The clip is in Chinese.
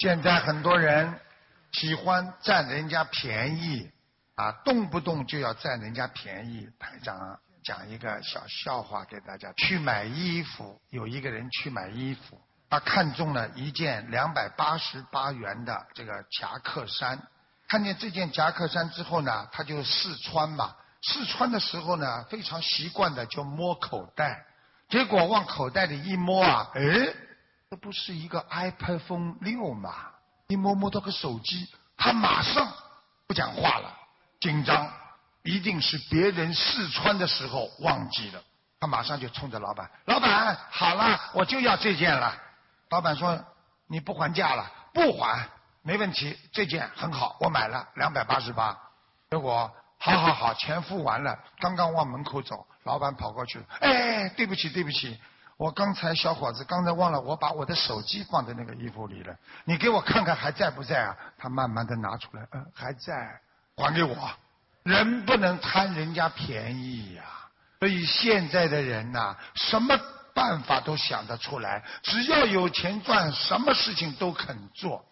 现在很多人喜欢占人家便宜啊，动不动就要占人家便宜。台长讲一个小笑话给大家。去买衣服，有一个人去买衣服，他看中了一件288元的这个夹克衫。看见这件夹克衫之后呢，他就试穿嘛。试穿的时候呢，非常习惯的就摸口袋，结果往口袋里一摸啊，哎，这不是一个 iPhone 6吗？一摸到个手机，他马上不讲话了，紧张，一定是别人试穿的时候忘记了。他马上就冲着老板，老板，好了，我就要这件了。老板说，你不还价了？不还，没问题，这件很好，我买了288。结果好，钱付完了，刚刚往门口走，老板跑过去，哎，对不起，我刚才小伙子刚才忘了，我把我的手机放在那个衣服里了，你给我看看还在不在啊？他慢慢的拿出来，还在，还给我。人不能贪人家便宜呀，所以现在的人呐，什么办法都想得出来，只要有钱赚，什么事情都肯做。